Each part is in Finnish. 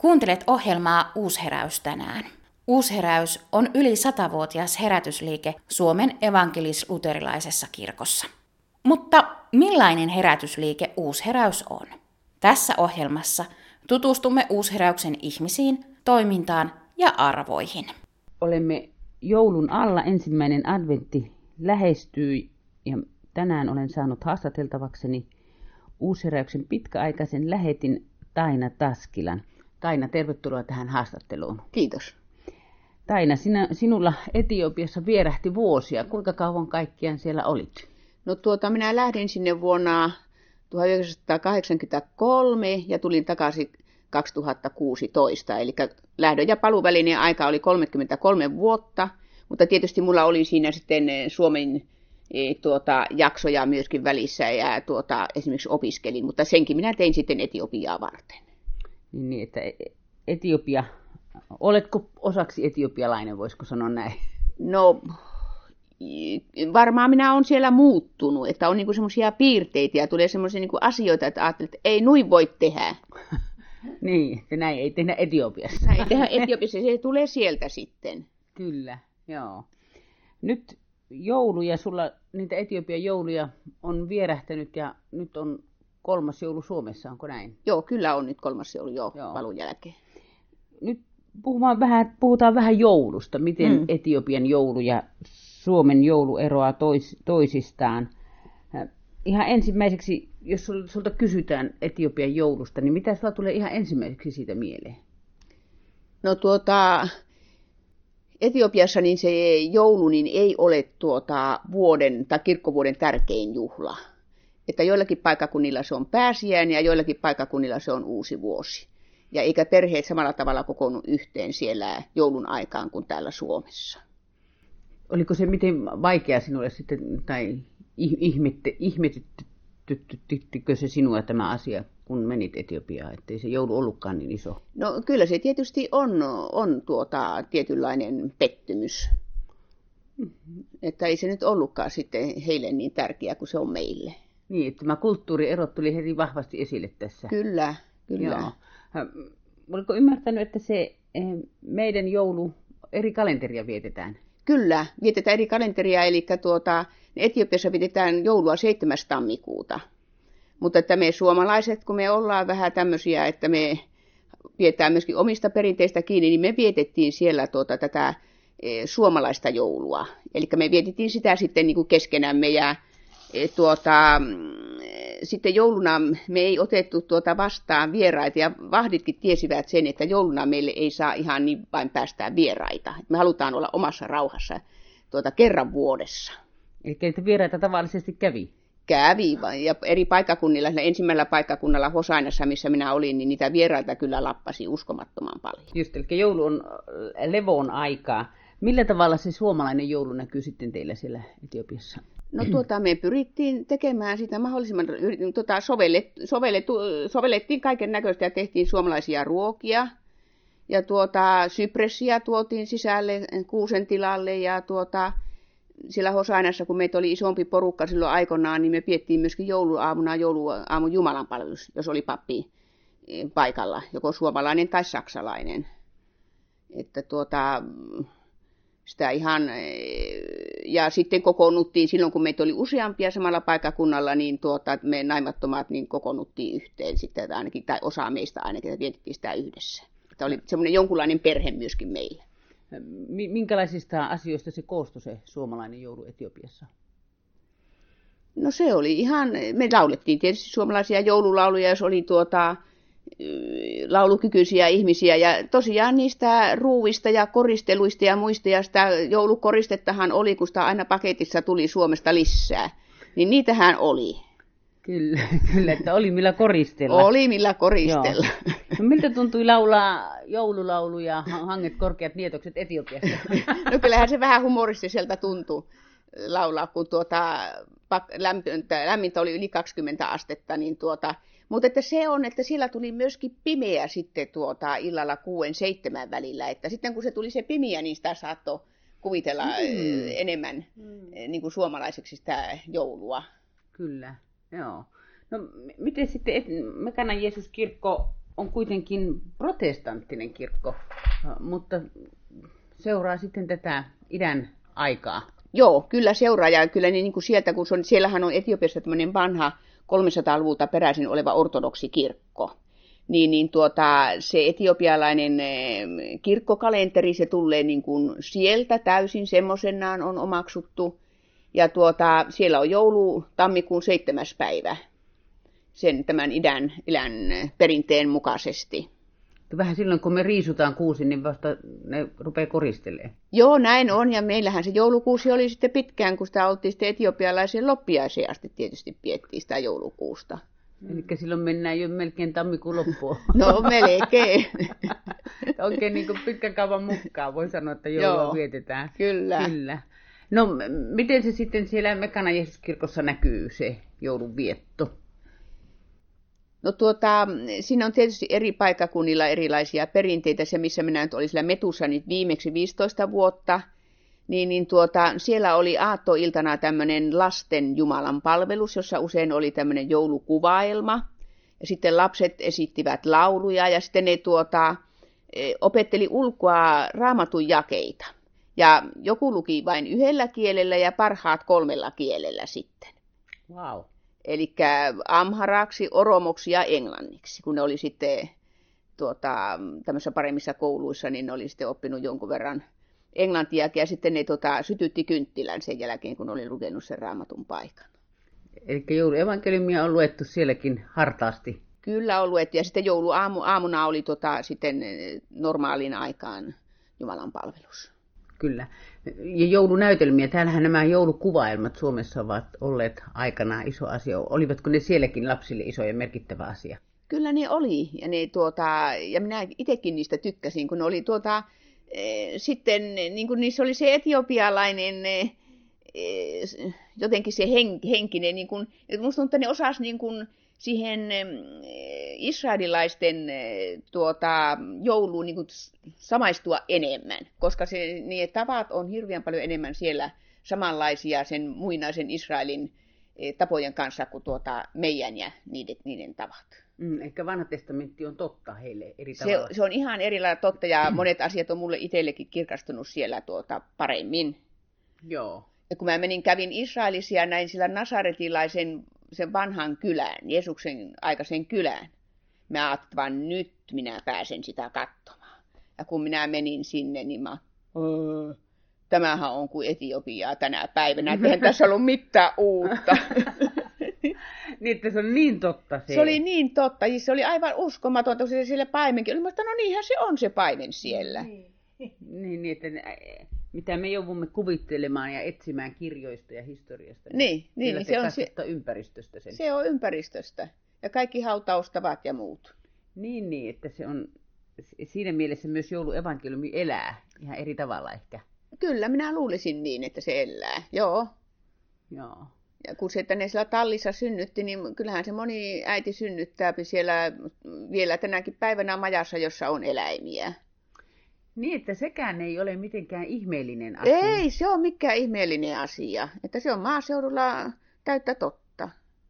Kuuntelet ohjelmaa Uusheräys tänään. Uusheräys on yli 100-vuotias herätysliike Suomen evankelis-luterilaisessa kirkossa. Mutta millainen herätysliike Uusheräys on? Tässä ohjelmassa tutustumme Uusheräyksen ihmisiin, toimintaan ja arvoihin. Olemme joulun alla, ensimmäinen adventti lähestyy ja tänään olen saanut haastateltavakseni Uusheräyksen pitkäaikaisen lähetin Taina Taskilan. Taina, tervetuloa tähän haastatteluun. Kiitos. Taina, sinulla Etiopiassa vierähti vuosia. Kuinka kauan kaikkiaan siellä olit? No minä lähdin sinne vuonna 1983 ja tulin takaisin 2016. Eli lähdön ja paluuvälinen aika oli 33 vuotta, mutta tietysti mulla oli siinä sitten Suomen jaksoja myöskin välissä ja esimerkiksi opiskelin, mutta senkin minä tein sitten Etiopiaa varten. Niin, että Etiopia, oletko osaksi etiopialainen, voisiko sanoa näin? No, varmaan minä olen siellä muuttunut, että on niinku semmoisia piirteitä ja tulee semmoisia niinku asioita, että ajattelet, että ei nuin voi tehdä. Niin, että näin ei tehdä Etiopiassa. Näin ei tehdä Etiopiassa, se tulee sieltä sitten. Kyllä, joo. Nyt jouluja, sulla niitä Etiopian jouluja on vierähtänyt ja nyt on 3. joulu Suomessa, onko näin? Joo, kyllä on nyt 3. joulu palun jälkeen. Nyt puhutaan vähän joulusta, miten Etiopian joulu ja Suomen joulu eroaa toisistaan. Ihan ensimmäiseksi, jos sulta kysytään Etiopian joulusta, niin mitä sulla tulee ihan ensimmäiseksi siitä mieleen? No Etiopiassa niin se joulu niin ei ole vuoden tai kirkkovuoden tärkein juhla. Että joillakin paikkakunnilla se on pääsiäinen ja joillakin paikkakunnilla se on uusi vuosi. Ja eikä perheet samalla tavalla kokoonnu yhteen siellä joulun aikaan kuin täällä Suomessa. Oliko se miten vaikea sinulle sitten, tai ihmetyttikö se sinua tämä asia, kun menit Etiopiaan, ettei se joulu ollutkaan niin iso? No kyllä se tietysti on tietynlainen pettymys. Että ei se nyt ollutkaan sitten heille niin tärkeä kuin se on meille. Niin, että tämä kulttuurierot tuli heti vahvasti esille tässä. Kyllä. Joo. Oliko ymmärtänyt, että se meidän joulu eri kalenteria vietetään? Kyllä, vietetään eri kalenteria, eli Etiopiassa vietetään joulua 7. tammikuuta. Mutta että me suomalaiset, kun me ollaan vähän tämmöisiä, että me pidetään myöskin omista perinteistä kiinni, niin me vietettiin siellä tätä suomalaista joulua. Eli me vietettiin sitä sitten niin kuin keskenämme ja sitten jouluna me ei otettu vastaan vieraita ja vahditkin tiesivät sen, että jouluna meille ei saa ihan niin vain päästää vieraita. Me halutaan olla omassa rauhassa kerran vuodessa. Eli niitä vieraita tavallisesti kävi? Kävi ja eri paikkakunnilla, ensimmäisellä paikkakunnalla Hosainassa, missä minä olin, niin niitä vieraita kyllä lappasi uskomattoman paljon. Just, eli joulu on levon aikaa. Millä tavalla se suomalainen joulu näkyy sitten teillä siellä Etiopiassa? No me pyrittiin tekemään sitä mahdollisimman, sovellettiin kaiken näköistä ja tehtiin suomalaisia ruokia. Ja sypressiä tuotiin sisälle kuusen tilalle ja siellä Hosainassa, kun meitä oli isompi porukka silloin aikoinaan, niin me piettiin myöskin jouluaamun jumalanpalvelus, jos oli pappi paikalla, joko suomalainen tai saksalainen. Että sitä ihan, ja sitten kokoonnuttiin silloin, kun meitä oli useampia samalla paikkakunnalla, niin me naimattomat niin kokoonnuttiin yhteen sitten, ainakin, tai osa meistä ainakin, että vietettiin sitä yhdessä. Että oli semmoinen jonkunlainen perhe myöskin meillä. Minkälaisista asioista se koostui se suomalainen joulu Etiopiassa? No se oli ihan, me laulettiin tietysti suomalaisia joululauluja, jos oli laulukykyisiä ihmisiä ja tosiaan niistä ruuista ja koristeluista ja muista ja sitä joulukoristettahan oli, kun sitä aina paketissa tuli Suomesta lisää, niin niitähän oli. Kyllä, että oli millä koristella. Oli millä koristella. No, miltä tuntui laulaa joululauluja, hanget korkeat nietokset Etiopiassa? No kyllähän se vähän humoristiselta tuntui laulaa, kun lämmintä oli yli 20 astetta, niin mutta että se on, että siellä tuli myöskin pimeä sitten illalla 6-7 välillä, että sitten kun se tuli se pimeä, niin sitä saattoi kuvitella enemmän niin kuin suomalaiseksi sitä joulua. Kyllä, joo. No miten sitten Mekanan Jeesus-kirkko on kuitenkin protestanttinen kirkko, mutta seuraa sitten tätä idän aikaa. Joo, kyllä seuraa ja kyllä niin kuin sieltä, kun siellähän on Etiopiassa tämmöinen vanha 300-luvulta peräisin oleva ortodoksikirkko. Niin se etiopialainen kirkkokalenteri, se tulee niin kuin sieltä täysin semmoisenaan on omaksuttu. Ja siellä on joulu tammikuun 7. päivä tämän idän perinteen mukaisesti. Vähän silloin, kun me riisutaan kuusi, niin vasta ne rupeaa koristelemaan. Joo, näin on. Ja meillähän se joulukuusi oli sitten pitkään, kun sitä oltiin sitten etiopialaiseen loppiaiseen asti tietysti piettiin sitä joulukuusta. Eli silloin mennään jo melkein tammikuun loppuun. No melkein. Oikein niin kuin pitkän kaavan mukaan voi sanoa, että joulua vietetään. Kyllä. No miten se sitten siellä Mekana Jeesuskirkossa näkyy se joulun vietto? No siinä on tietysti eri paikkakunnilla erilaisia perinteitä. Se, missä minä nyt olin sillä Metussa nyt viimeksi 15 vuotta, niin siellä oli aattoiltana tämmöinen lasten Jumalan palvelus, jossa usein oli tämmöinen joulukuvaelma. Ja sitten lapset esittivät lauluja ja sitten ne opetteli ulkoa raamatun jakeita. Ja joku luki vain 1 kielellä ja parhaat 3 kielellä sitten. Wow. Eli amharaksi, oromoksi ja englanniksi, kun ne oli sitten tämmöisissä paremmissa kouluissa, niin ne oli sitten oppinut jonkun verran englantiakin ja sitten ne sytytti kynttilän sen jälkeen, kun oli lukenut sen raamatun paikan. Eli jouluevankeliumia on luettu sielläkin hartaasti. Kyllä on luettu ja sitten jouluaamuna oli sitten normaalin aikaan Jumalan palvelus. Kyllä. Ja joulunäytelmiä. Täällähän nämä joulukuvaelmat Suomessa ovat olleet aikanaan iso asia. Olivatko ne sielläkin lapsille iso ja merkittävä asia? Kyllä ne oli. Ja, ja minä itsekin niistä tykkäsin, kun ne oli sitten, niin kuin niissä oli se etiopialainen, jotenkin se henkinen, niin kuin, musta tuntuu, että ne osasi niin kuin siihen israelilaisten jouluun niin kuin samaistua enemmän, koska ne tavat on hirveän paljon enemmän siellä samanlaisia sen muinaisen Israelin tapojen kanssa kuin meidän ja niiden tavat. Ehkä vanha testamentti on totta heille eri tavalla. Se on ihan eri lailla totta ja monet asiat on mulle itsellekin kirkastunut siellä paremmin. Joo. Ja kun kävin Israelissa ja näin sillä nasaretilaisen sen vanhan kylään, Jeesuksen aikaisen kylään. Mä ajattelin, vaan nyt minä pääsen sitä katsomaan. Ja kun minä menin sinne, niin tämähän on kuin Etiopiaa tänä päivänä. Eihän tässä ollut mitään uutta. Niin, että se on niin totta se. Se oli niin totta. Se oli aivan uskomatonta, kun se siellä paimenkin oli. Mä sanoin, no niinhän se on se paimen siellä. Niin, että mitä me joudumme kuvittelemaan ja etsimään kirjoista ja historiasta. Niin se on ympäristöstä sen. Se on ympäristöstä. Ja kaikki hautaustavat ja muut. Niin, että se on siinä mielessä myös jouluevankeliumi elää ihan eri tavalla ehkä. Kyllä, minä luulisin niin, että se elää. Joo. Ja kun se, että ne siellä tallissa synnytti, niin kyllähän se moni äiti synnyttää siellä vielä tänäkin päivänä majassa, jossa on eläimiä. Niin, että sekään ei ole mitenkään ihmeellinen asia. Ei se ole mikään ihmeellinen asia. Että se on maaseudulla täyttä totta.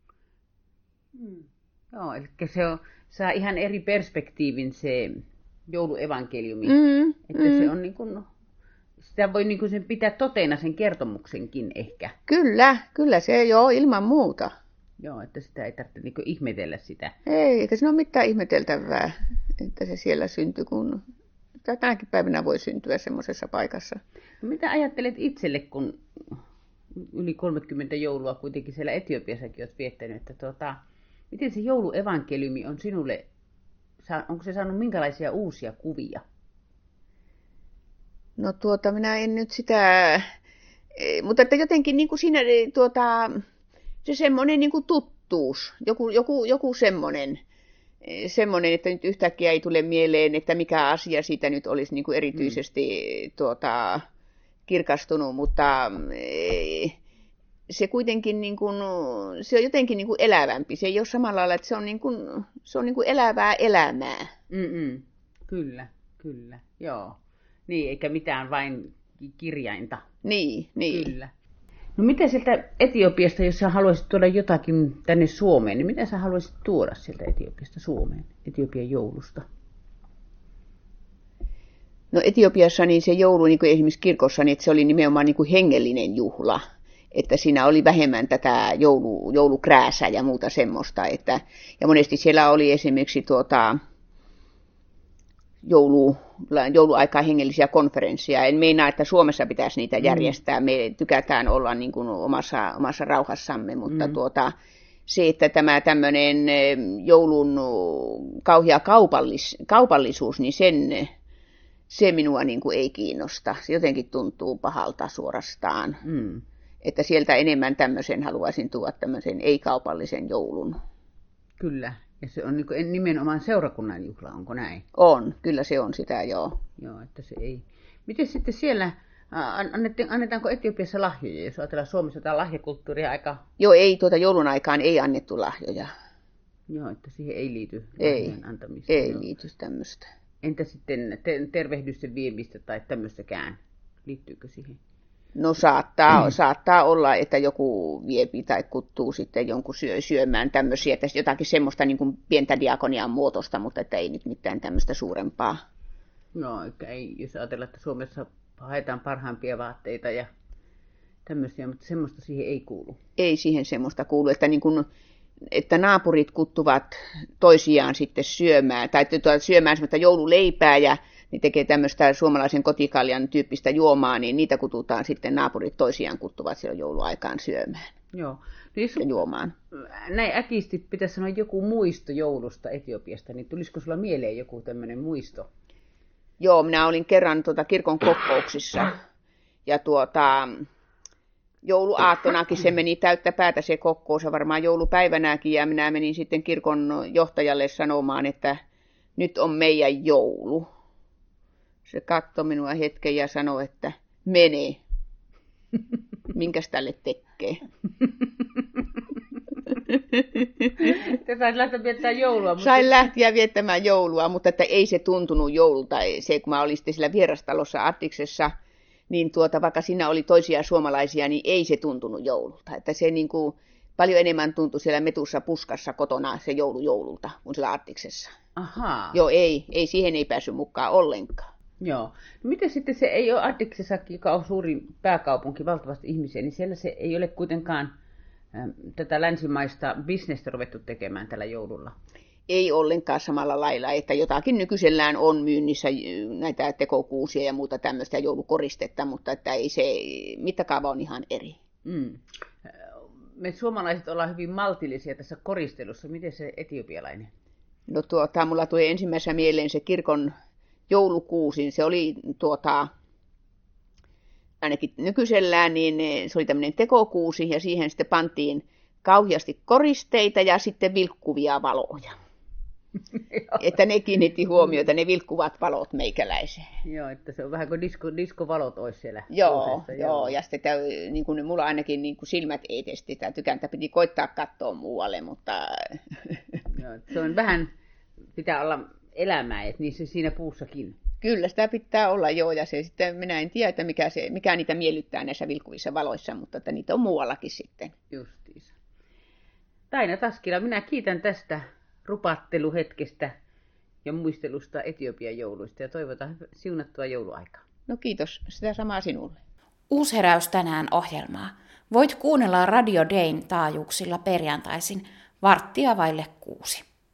Joo, eli saa ihan eri perspektiivin se jouluevankeliumi. Että se on niin kuin, sitä voi niin kuin sen pitää toteena sen kertomuksenkin ehkä. Kyllä se joo, ilman muuta. Joo, että sitä ei tarvitse niin kuin ihmetellä sitä. Ei, eikä siinä ole mitään ihmeteltävää, että se siellä syntyi, kun tänäkin päivänä voi syntyä semmoisessa paikassa. No, mitä ajattelet itselle, kun yli 30 joulua kuitenkin siellä Etiopiassakin olet viettänyt, että miten se jouluevankeliumi on sinulle, onko se saanut minkälaisia uusia kuvia? No minä en nyt sitä, mutta että jotenkin niin kuin siinä se semmoinen niin kuin tuttuus, joku semmoinen, että nyt yhtäkkiä ei tule mieleen, että mikä asia siitä nyt olisi niin kuin erityisesti kirkastunut, mutta se kuitenkin niin kuin, se on jotenkin niin kuin elävämpi. Se ei ole samalla lailla, että se on niin kuin elävää elämää. Kyllä, joo. Niin, eikä mitään vain kirjainta. Niin. Kyllä. No mitä sieltä Etiopiasta, jos sä haluaisit tuoda jotakin tänne Suomeen, niin mitä sä haluaisit tuoda sieltä Etiopiasta Suomeen, Etiopian joulusta? No Etiopiassa niin se joulu, niin kuin esimerkiksi kirkossa, niin että se oli nimenomaan niin kuin hengellinen juhla. Että siinä oli vähemmän tätä joulukrääsää ja muuta semmoista. Ja monesti siellä oli esimerkiksi jouluaikaa hengellisiä konferensseja. En meinaa, että Suomessa pitäisi niitä järjestää. Me tykätään olla niin kuin omassa rauhassamme, mutta se, että tämä tämmöinen joulun kauhea kaupallisuus, niin se minua niin kuin ei kiinnosta. Se jotenkin tuntuu pahalta suorastaan. Että sieltä enemmän tämmöisen haluaisin tuoda tämmöisen ei-kaupallisen joulun. Kyllä. Ja se on niin nimenomaan seurakunnan juhla, onko näin? On, kyllä se on sitä, joo. Joo, että se ei. Miten sitten siellä, annetaanko Etiopiassa lahjoja, jos ajatellaan Suomessa tämä lahjakulttuuria aika... Joo, ei, joulun aikaan ei annettu lahjoja. Joo, että siihen ei liity lahjojen antamista. Ei liity tämmöistä. Entä sitten tervehdysten viemistä tai tämmöistäkään? Liittyykö siihen? No saattaa olla, että joku viepi tai kuttuu sitten jonkun syömään tämmöisiä, että jotakin semmoista niin kuin pientä diakonian muotoista, mutta että ei nyt mitään tämmöistä suurempaa. No, ei, jos ajatellaan, että Suomessa haetaan parhaimpia vaatteita ja tämmöisiä, mutta semmoista siihen ei kuulu. Ei siihen semmoista kuulu, että, niin kuin, että naapurit kuttuvat toisiaan sitten syömään, tai syömään semmoista joululeipää ja niin tekee tämmöistä suomalaisen kotikaljan tyyppistä juomaa, niin niitä kututaan sitten naapurit toisiaan kuttuvat silloin jouluaikaan syömään. Joo. Ja juomaan. Näin äkisti pitäisi sanoa joku muisto joulusta Etiopiasta, niin tulisiko sulla mieleen joku tämmöinen muisto? Joo, minä olin kerran kirkon kokouksissa ja jouluaattonakin se meni täyttä päätä se kokous ja varmaan joulupäivänäkin ja minä menin sitten kirkon johtajalle sanomaan, että nyt on meidän joulu. Se katsoi minua hetken ja sanoi, että mene. Minkäs tälle tekee? Te sait lähteä viettämään joulua. Sain lähteä viettämään joulua, mutta että ei se tuntunut joululta. Se, kun mä olin sitten siellä vierastalossa Attiksessa, niin vaikka siinä oli toisia suomalaisia, niin ei se tuntunut joululta. Että se niin kuin paljon enemmän tuntui siellä metussa puskassa kotona se joululta kuin siellä Attiksessa. Ahaa. Joo, siihen ei päässyt mukaan ollenkaan. Joo. No miten sitten se ei ole Attiksessakin, joka on suurin pääkaupunki, valtavasti ihmisiä, niin siellä se ei ole kuitenkaan tätä länsimaista bisnestä ruvettu tekemään tällä joululla? Ei ollenkaan samalla lailla, että jotakin nykyisellään on myynnissä näitä tekokuusia ja muuta tämmöistä joulukoristetta, mutta että ei se mittakaava on ihan eri. Me suomalaiset ollaan hyvin maltillisia tässä koristelussa. Miten se etiopialainen? No mulla tuli ensimmäisenä mieleen se kirkon joulukuusi. Se oli ainakin nykyisellään, niin se oli tämmöinen tekokuusi ja siihen sitten pantiin kauheasti koristeita ja sitten vilkkuvia valoja. Että ne kiinnitti huomiota, ne vilkkuvat valot meikäläiseen. Joo, että se on vähän kuin diskovalot olisi siellä. Joo, ja sitten niin kuin mulla ainakin niin kuin silmät ei testi, tykäntä piti koittaa katsoa muualle, mutta... Joo, se on vähän, pitää olla elämää, että niin se siinä puussakin. Kyllä sitä pitää olla, joo, ja se sitten, minä en tiedä, että mikä niitä miellyttää näissä vilkkuvissa valoissa, mutta että niitä on muuallakin sitten. Justiinsa. Taina Taskila, minä kiitän tästä rupatteluhetkestä ja muistelusta Etiopian jouluista ja toivotan siunattua jouluaikaa. No kiitos, sitä samaa sinulle. Uusheräys tänään ohjelmaa. Voit kuunnella Radio Dayn taajuuksilla perjantaisin 5:45.